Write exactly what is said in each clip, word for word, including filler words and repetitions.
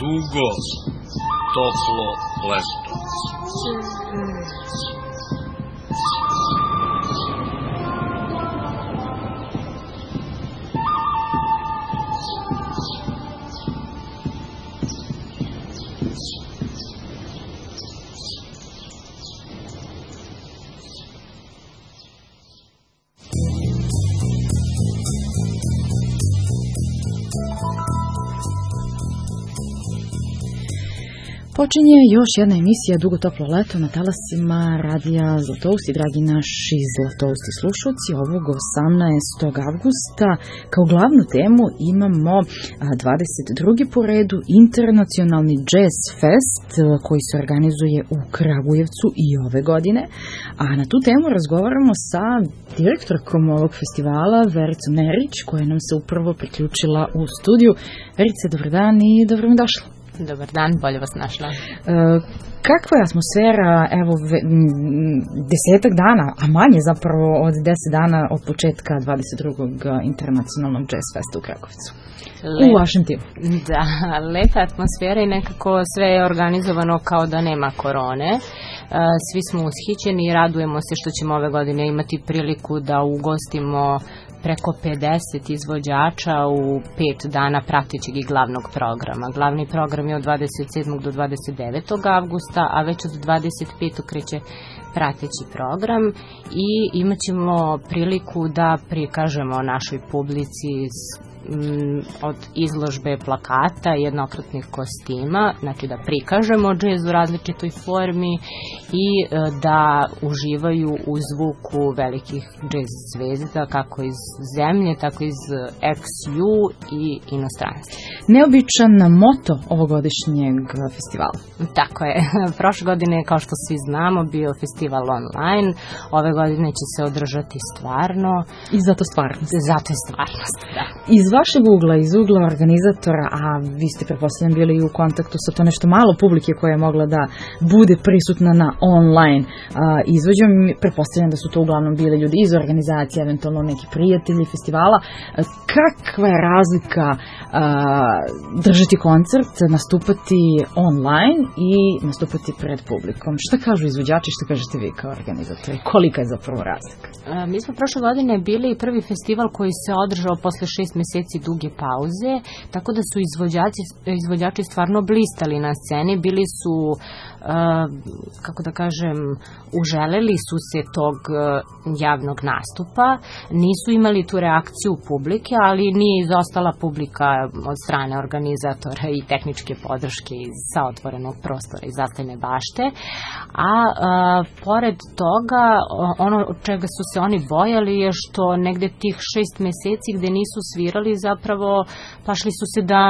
dugo, toplo leto. Počinje još jedna emisija Dugo toplo leto na talasima radija Zlatousti, dragi naši Zlatousti slušalci. Ovog osamnaestog avgusta kao glavnu temu imamo dvadeset drugi po redu internacionalni Jazz Fest koji se organizuje u Kragujevcu i ove godine. A na tu temu razgovaramo sa direktorkom ovog festivala, Vericom Nerić, koja nam se upravo priključila u studiju. Verice, dobar dan i dobro mi došla. Dobar dan, bolje vas našla. E, kakva je atmosfera, evo, ve, m, desetak dana, a manje zapravo od deset dana od početka dvadeset drugog internacionalnog Jazz Festa u Kragovicu? Lep, u vašem timu. Da, lepa atmosfera i nekako sve je organizovano kao da nema korone. E, svi smo ushićeni i radujemo se što ćemo ove godine imati priliku da ugostimo preko pedeset izvođača u pet dana pratećeg i glavnog programa. Glavni program je od dvadeset sedmog do dvadeset devetog avgusta, a već od dvadeset petog kreće prateći program i imat ćemo priliku da prikažemo našoj publici od izložbe plakata, jednokratnih kostima, znači da prikažemo džez u različitoj formi i da uživaju u zvuku velikih džez zvezda, kako iz zemlje, tako iz ex ju i inostranstva. Neobičan moto ovogodišnjeg festivala. Tako je. Prošle godine, kao što svi znamo, bio festival online. Ove godine će se održati stvarno. I zato stvarnost. Zato je stvarnost, da. Iz vašeg ugla, iz ugla organizatora, a vi ste pretpostavljam bili u kontaktu sa to nešto malo publike koja je mogla da bude prisutna na online izvođenju, pretpostavljam da su to uglavnom bili ljudi iz organizacije, eventualno neki prijatelji festivala. Kakva je razlika a, držati koncert, nastupati online i nastupati pred publikom? Šta kažu izvođači, šta kažete vi kao organizatori? Kolika je zapravo razlika? A, mi smo prošle godine bili prvi festival koji se održao posle šest meseci duge pauze, tako da su izvođači, izvođači stvarno blistali na sceni, bili su, uh, kako da kažem, uželeli su se tog uh, javnog nastupa, nisu imali tu reakciju publike, ali nije izostala publika od strane organizatora i tehničke podrške iz saotvorenog prostora iz Zastajne bašte, a uh, pored toga, ono od čega su se oni bojali je što negde tih šest meseci gde nisu svirali, zapravo pašli su se da,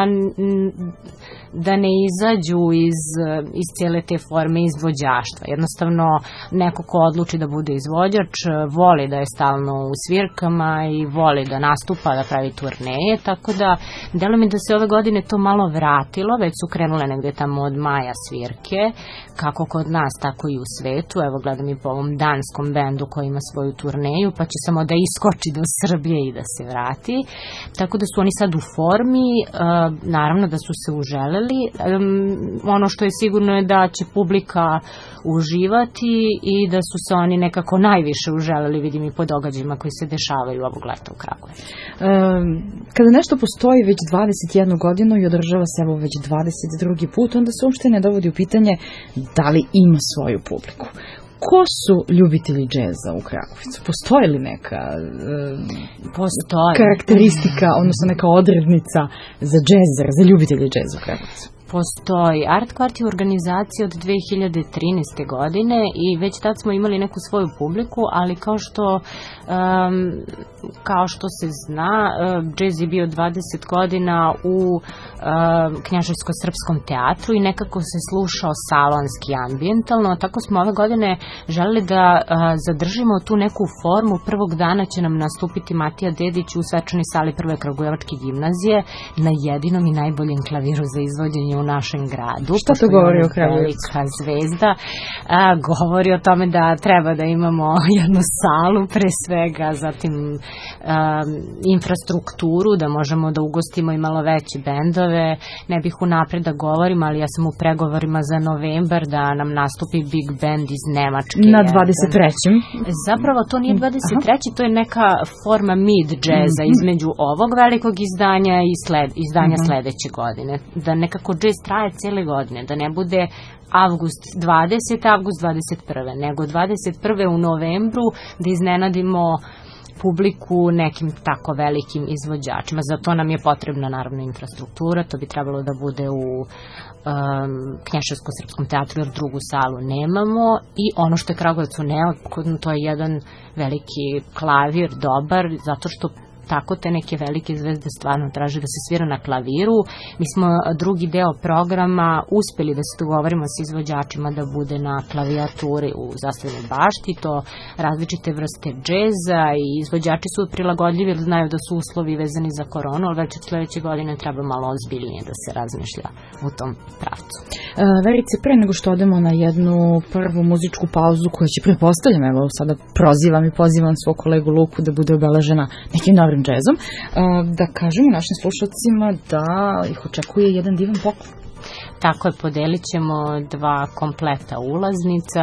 da ne izađu iz, iz cijele te forme izvođaštva. Jednostavno, neko ko odluči da bude izvođač, voli da je stalno u svirkama i voli da nastupa, da pravi turneje, tako da delo mi da se ove godine to malo vratilo, već su krenule negde tamo od maja svirke, kako kod nas, tako i u svetu. Evo, gledam i po ovom danskom bendu koji ima svoju turneju, pa će samo da iskoči do Srbije i da se vrati. Tako da su oni sad u formi, naravno da su se uželeli. Ono što je sigurno je da će publika uživati i da su se oni nekako najviše uželeli, vidim i po događajima koji se dešavaju ovog leta u Kragujevcu. Kada nešto postoji već dvadeset jednu godinu i održava se evo već dvadeset drugi put, onda se uopšte ne dovodi u pitanje da li ima svoju publiku. Ko su ljubitelji džeza u Kragujevcu? Postoji li neka Postoji. karakteristika, odnosno neka odrednica za džezer, za ljubitelje džeza u Kragujevcu? Postoji. Art Kvart je organizacija od dve hiljade trinaeste. godine i već tad smo imali neku svoju publiku, ali kao što um, kao što se zna, džez je bio dvadeset godina u um, Knjaževsko-srpskom teatru i nekako se slušao salonski, ambijentalno, tako smo ove godine želeli da uh, zadržimo tu neku formu. Prvog dana će nam nastupiti Matija Dedić u svečanoj sali Prve kragujevačke gimnazije na jedinom i najboljem klaviru za izvođenje u našem gradu. Šta to govori o Kragujevcu? Velika zvezda. A, govori o tome da treba da imamo jednu salu pre svega, zatim infrastrukturu, da možemo da ugostimo i malo veće bendove. Ne bih unapred da govorim, ali ja sam u pregovorima za novembar da nam nastupi Big Band iz Nemačke. Na dvadeset trećem Zapravo to nije dvadeset treći Aha. to je neka forma mid džeza mm-hmm. između ovog velikog izdanja i sled, izdanja mm-hmm. sledeće godine. Da nekako džez traje cele godine, da ne bude avgust dvadesete, avgust dvadeset prve nego dvadeset prve u novembru da iznenadimo publiku nekim tako velikim izvođačima. Za to nam je potrebna naravno infrastruktura, to bi trebalo da bude u um, Knjaževsko-srpskom teatru, jer drugu salu nemamo, i ono što je Kragujevcu neophodno, to je jedan veliki klavir, dobar, zato što tako te neke velike zvezde stvarno traže da se svira na klaviru. Mi smo drugi deo programa uspeli da se dogovorimo s izvođačima da bude na klavijaturi u Zastavinoj bašti, to različite vrste džeza, i izvođači su prilagodljivi jer znaju da su uslovi vezani za koronu, ali već od sledeće godine treba malo ozbiljnije da se razmišlja u tom pravcu. E, Verice, pre nego što odemo na jednu prvu muzičku pauzu koja će, pretpostavljam, evo sada prozivam i pozivam svog kolegu Luku da bude obeležena nekim dobrim džezom, da kažemo našim slušalcima da ih očekuje jedan divan poklon. Tako je, podelit ćemo dva kompleta ulaznica.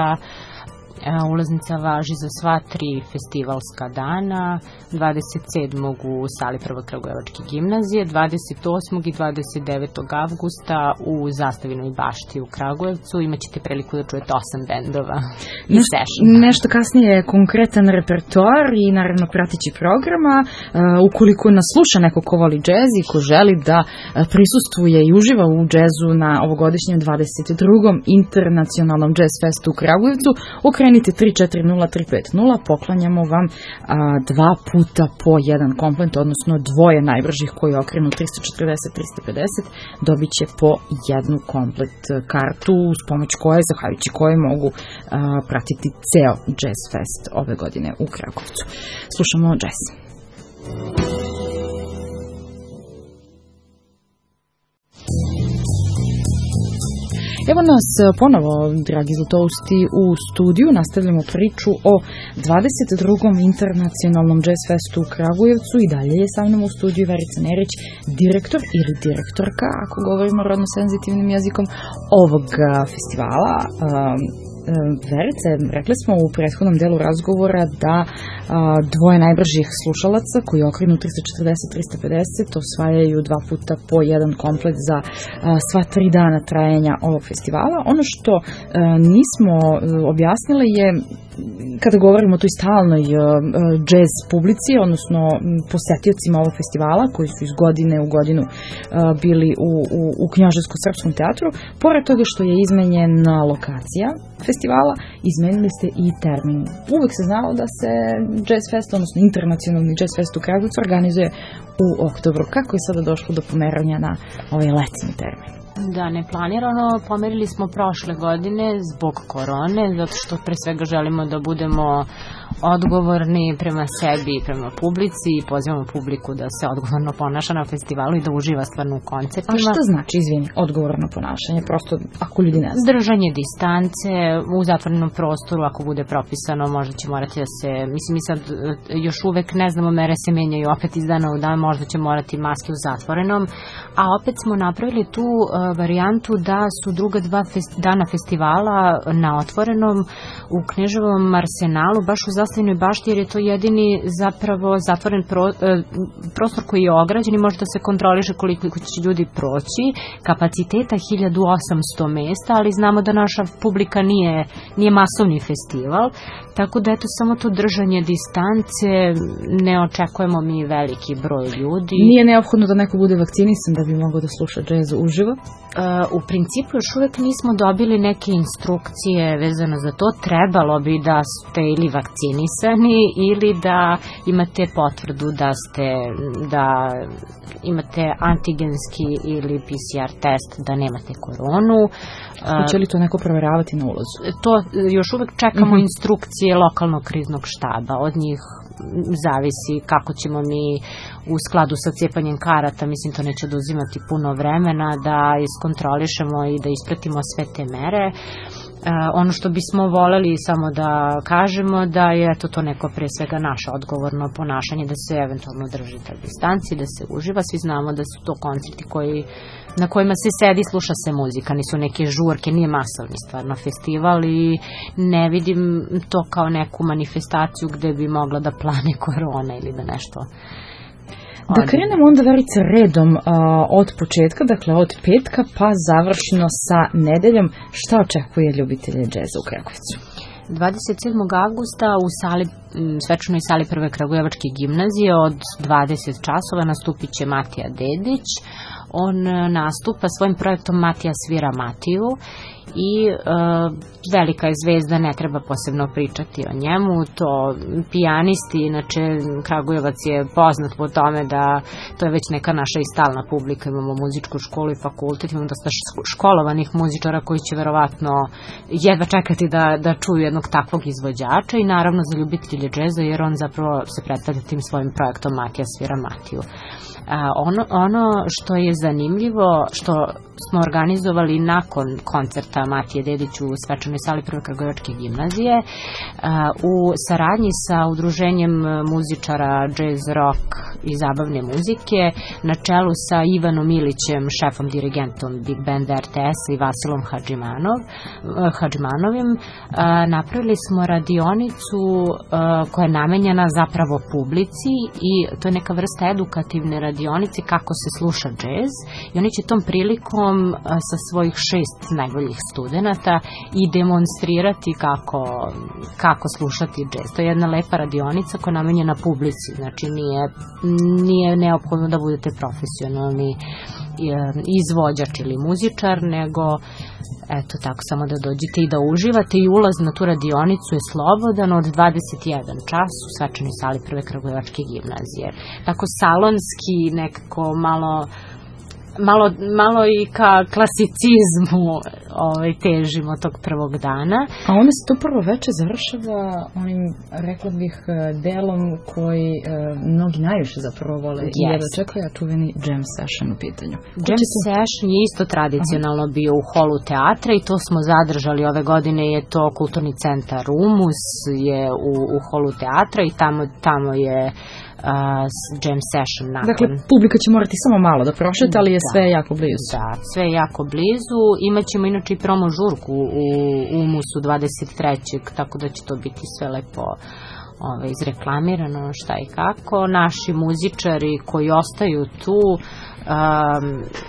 Ulaznica važi za sva tri festivalska dana, dvadeset sedmog u sali Prve Kragujevačke gimnazije, dvadeset osmog i dvadeset devetog avgusta u Zastavinoj bašti u Kragujevcu. Imaćete priliku da čujete osam bendova i Neš, sešina. Nešto kasnije konkretan repertoar i naravno pratići programa. Uh, ukoliko nas sluša neko ko voli džez i ko želi da uh, prisustvuje i uživa u džezu na ovogodišnjem dvadeset drugom internacionalnom džez festu u Kragujevcu, okrenite tri četiri nula tri pet nula, poklanjamo vam a, dva puta po jedan komplet, odnosno dvoje najbržih koji okrenu tristo četrdeset tristo pedeset dobit će po jednu komplet kartu, s pomoć koje, zahvaljujući koje mogu a, pratiti ceo Jazz Fest ove godine u Kragovcu. Slušamo džez. Evo nas ponovo, dragi zlatousti, u studiju. Nastavljamo priču o dvadeset drugom internacionalnom Jazz Festu u Kragujevcu i dalje je sa mnom u studiju Verica Nerić, direktor ili direktorka, ako govorimo rodno senzitivnim jezikom, ovog festivala. Verice, rekli smo u prethodnom delu razgovora da a, dvoje najbržih slušalaca koji okrenu tristo četrdeset tristo pedeset osvajaju dva puta po jedan komplet za a, sva tri dana trajanja ovog festivala. Ono što a, nismo a, objasnili je, kada govorimo o toj stalnoj uh, džez publici, odnosno posetiocima ovog festivala, koji su iz godine u godinu uh, bili u, u, u Knjaževsko-srpskom teatru, pored toga što je izmenjena lokacija festivala, izmenili ste i termin. Uvek se znalo da se Jazz Fest, odnosno internacionalni Jazz Fest u Kragujevcu organizuje u oktobru. Kako je sada došlo do pomeranja na ovaj letnji termin? Da, neplanirano. Pomerili smo prošle godine zbog korone, zato što pre svega želimo da budemo odgovorni prema sebi i prema publici i pozivamo publiku da se odgovorno ponaša na festivalu i da uživa stvarno u koncertima. A šta znači, izvini, odgovorno ponašanje? Prosto, ako ljudi ne znaju. Držanje distance u zatvorenom prostoru, ako bude propisano, možda će morati da se, mislim, mi sad još uvek ne znamo, mere se menjaju opet iz dana u dan, možda će morati maske u zatvorenom, a opet smo napravili tu uh, varijantu da su druga dva fest, dana festivala na otvorenom u Kneževom arsenalu, baš u Zastavinoj bašti, jer je to jedini zapravo zatvoren pro, uh, prostor koji je ograđen i može da se kontroliše koliko će ljudi proći. Kapaciteta hiljadu osamsto mesta, ali znamo da naša publika nije, nije masovni festival, tako da eto samo to držanje distance, ne očekujemo mi veliki broj ljudi. Nije neophodno da neko bude vakcinisan da bi mogao da sluša džez uživo? Uh, u principu još uvek nismo dobili neke instrukcije vezano za to. Trebalo bi da ste ili vakcinisani ili da imate potvrdu da ste, da imate antigenski ili P C R test da nemate koronu. Hoće li to neko proveravati na ulazu? To još uvek čekamo mm-hmm. instrukcije lokalnog kriznog štaba. Od njih zavisi kako ćemo mi u skladu sa cepanjem karata, mislim to neće oduzimati puno vremena, da iskontrolišemo i da ispratimo sve te mere. ono što bismo voleli samo da kažemo da je eto to neko pre svega naše odgovorno ponašanje, da se eventualno drži ta distanci, da se uživa. Svi znamo da su to koncerti koji, na kojima se sedi, sluša se muzika, nisu neke žurke, nije masovni stvarno festival i ne vidim to kao neku manifestaciju gde bi mogla da plane korona ili da nešto. Da krenemo onda, Verica, redom uh, od početka, dakle od petka pa završno sa nedeljom. Šta očekuje ljubitelje džeza u Kragujevcu? dvadeset sedmog avgusta u sali, svečanoj sali Prve Kragujevačke gimnazije od dvadeset časova nastupit će Matija Dedić. On nastupa svojim projektom Matija svira Matiju i e, velika je zvezda, ne treba posebno pričati o njemu. To pijanisti, inače Kragujevac je poznat po tome da to je već neka naša i stalna publika. Imamo muzičku školu i fakultet, imamo dosta školovanih muzičara koji će verovatno jedva čekati da, da čuju jednog takvog izvođača i naravno za ljubitelje džeza, jer on zapravo se predstavlja tim svojim projektom Matija svira Matiju. A, ono, ono što je zanimljivo, što smo organizovali nakon koncerta Matije Dedić u svečanoj sali Prve Kragujevačke gimnazije, a, u saradnji sa udruženjem muzičara jazz, rock i zabavne muzike, na čelu sa Ivanom Ilićem, šefom dirigentom Big Banda er te es i Vasilom Hadžimanov, Hadžimanovim, a, napravili smo radionicu a, koja je namenjena zapravo publici i to je neka vrsta edukativne radionice kako se sluša džez i oni će tom prilikom a, sa svojih šest najboljih studenata i demonstrirati kako, kako slušati džez. To je jedna lepa radionica koja je namenjena publici, znači nije, nije neophodno da budete profesionalni izvođač ili muzičar, nego eto tako samo da dođete i da uživate i ulaz na tu radionicu je slobodan od dvadeset jedan čas u svečanoj sali Prve Kragujevačke gimnazije. Tako salonski, nekako malo Malo, malo i ka klasicizmu ovaj, težimo tog prvog dana. A onda se to prvo veče završava onim, rekla bih, delom koji e, mnogi najviše zapravo vole yes. i jedva čekaju, a čuveni jam session u pitanju. Jam session je isto tradicionalno Aha. bio u holu teatra i to smo zadržali ove godine, je to kulturni centar Rumus, je u, u holu teatra i tamo, tamo je Uh, jam session nakon. Dakle, publika će morati samo malo da prošeta, ali je da, sve jako blizu. Da, sve je jako blizu. Imaćemo inače i promo žurku u Umusu dvadeset trećeg tako da će to biti sve lepo ove, izreklamirano šta i kako. Naši muzičari koji ostaju tu um,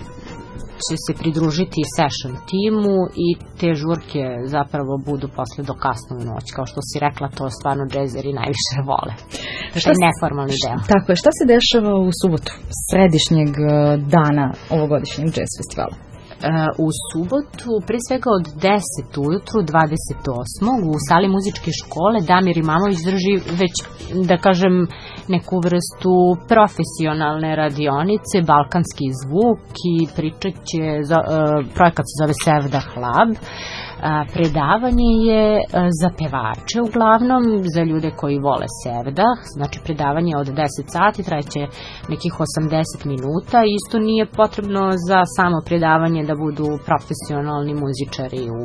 će se pridružiti session timu i te žurke zapravo budu posle do kasno u noć. Kao što si rekla, to stvarno džezeri najviše vole. Šta je neformalni deo. Tako je, šta se dešava u subotu, središnjeg dana ovogodišnjeg džez festivala? U subotu, pre svega od deset ujutru, dvadeset osmog u sali muzičke škole Damir Imamović drži već, da kažem, neku vrstu profesionalne radionice, balkanski zvuk i pričat će, projekat se zove Sevda Hlab. Predavanje je za pevače uglavnom, za ljude koji vole sevdah, znači predavanje od deset sati, trajeće nekih osamdeset minuta, isto nije potrebno za samo predavanje da budu profesionalni muzičari u,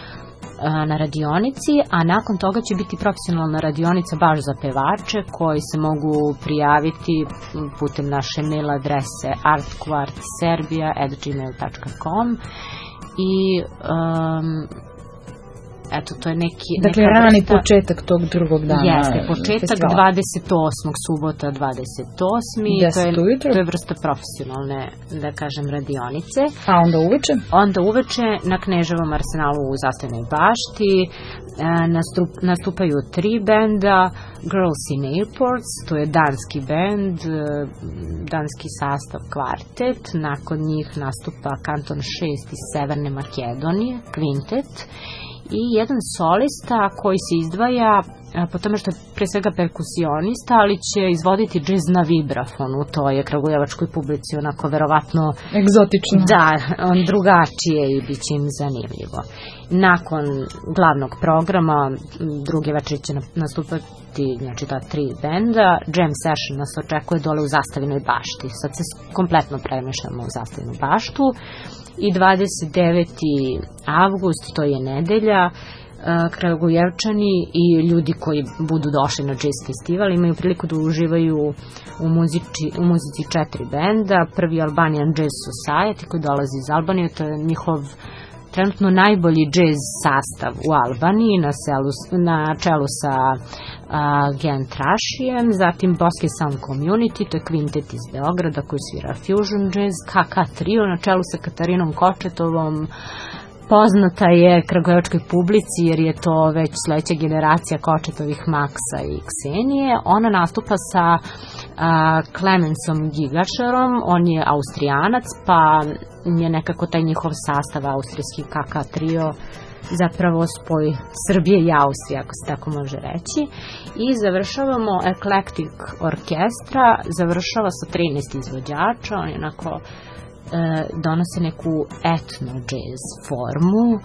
na radionici, a nakon toga će biti profesionalna radionica baš za pevače koji se mogu prijaviti putem naše mail adrese artquartserbia at gmail dot com i um, eto, to je neki... Dakle, rani vrsta, početak tog drugog dana. Jeste, početak festivala. dvadeset osmog subota dvadeset osmi To je, to je vrsta profesionalne, da kažem, radionice. A onda uveče? Onda uveče na Kneževom arsenalu u Zastavnoj bašti nastup, nastupaju tri benda. Girls in Airports, to je danski bend, danski sastav kvartet. Nakon njih nastupa Kanton šest iz Severne Makedonije, kvintet. I jedan solista koji se izdvaja po tome što je pre svega perkusionista, ali će izvoditi džez na vibrafonu, to je kragujevačkoj publici onako verovatno egzotično. Da, on drugačije i bit će im zanimljivo. Nakon glavnog programa, druge večeri će nastupati, znači ta tri benda, jam session nas očekuje dole u Zastavinoj bašti. Sad se kompletno premešamo u Zastavinu baštu i dvadeset deveti avgust, to je nedelja, Kragujevčani i ljudi koji budu došli na jazz festival imaju priliku da uživaju u muzici, u muzici četiri benda. Prvi Albanian Jazz Society koji dolazi iz Albanije, to je njihov trenutno najbolji jazz sastav u Albaniji na, selu, na čelu sa uh, Gen Trašijem, zatim Boski Sound Community, to je kvintet iz Beograda koji svira fusion jazz, K K Trio na čelu sa Katarinom Kočetovom. Poznata je kragujevačkoj publici jer je to već sledeća generacija Kočetovih, Maksa i Ksenije. Ona nastupa sa Klemensom Gigašerom, on je Austrijanac, pa je nekako taj njihov sastav austrijski K K Trio zapravo spoj Srbije i Austrije, ako se tako može reći. I završavamo Eclectic Orkestra, završava sa trinaest izvođača, on je onako donose neku etno jazz formu, e,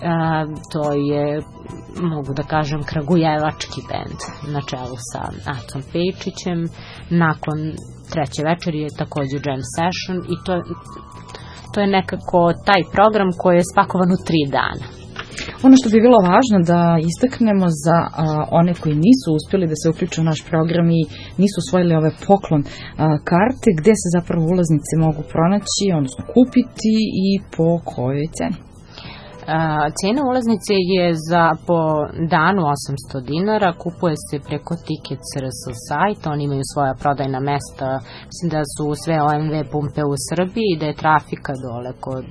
to je, mogu da kažem, kragujevački bend na čelu sa Acom Pejčićem. Nakon treće večeri je takođe jam session i to, to je nekako taj program koji je spakovan u tri dana. Ono što bi bilo važno da istaknemo za a, one koji nisu uspjeli da se uključe u naš program i nisu osvojili ove poklon a, karte, gde se zapravo ulaznice mogu pronaći, odnosno kupiti i po kojoj ceni? A, cena ulaznice je za po danu osamsto dinara, kupuje se preko Tickets R S sajta, oni imaju svoja prodajna mesta, mislim da su sve O M V pumpe u Srbiji i da je trafika dole kod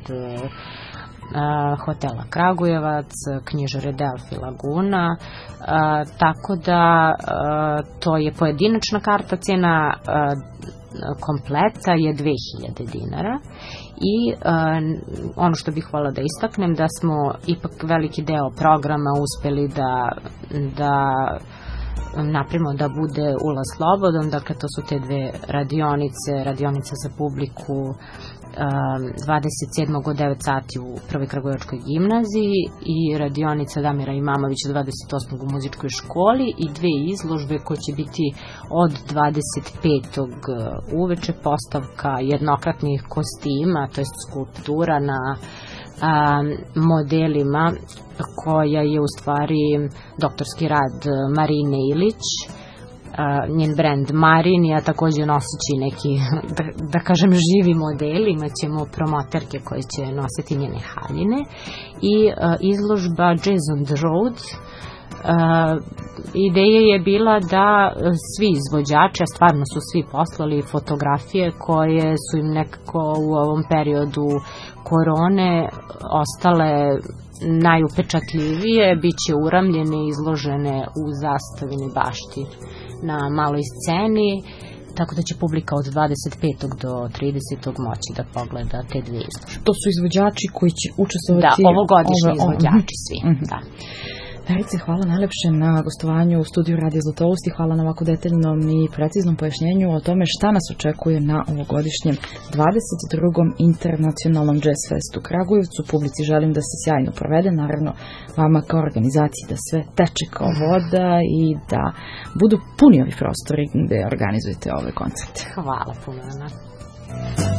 Uh, hotela Kragujevac, knjižare Delfi Laguna, uh, tako da uh, to je pojedinačna karta, cena uh, kompleta je dve hiljade dinara i uh, ono što bih hvala da istaknem da smo ipak veliki deo programa uspeli da, da napravimo da bude ulaz slobodan, dakle to su te dve radionice, radionica za publiku dvadeset sedmog od devet sati u Prvoj kragujevačkoj gimnaziji i radionica Damira Imamovića dvadeset osmog u muzičkoj školi i dve izložbe koje će biti od dvadeset petog uveče, postavka jednokratnih kostima, to je skulptura na a, modelima koja je u stvari doktorski rad Marine Ilić. Uh, njen brand Marin, ja takođe noseći neki, da, da kažem, živi model, imat ćemo promoterke koje će nositi njene haljine i uh, izložba Jazz on the Road. Uh, ideja je bila da svi izvođači, a stvarno su svi poslali fotografije koje su im nekako u ovom periodu korone ostale najupečatljivije, bit će uramljene i izložene u Zastavini bašti na maloj sceni, tako da će publika od dvadeset petog do tridesetog moći da pogleda te dvije izložbe. To su izvođači koji će učestvovati... Da, ovogodišnji ove, izvođači ove. svi, mm-hmm. da. Verice, hvala najlepše na gostovanju u studiju Radio Zlatoust i hvala na ovako detaljnom i preciznom pojašnjenju o tome šta nas očekuje na ovogodišnjem dvadeset drugom internacionalnom jazz festu u Kragujevcu. Publici želim da se sjajno provede, naravno vama kao organizaciji da sve teče kao voda i da budu puni ovi prostori gde organizujete ove koncerte. Hvala puno, Ana.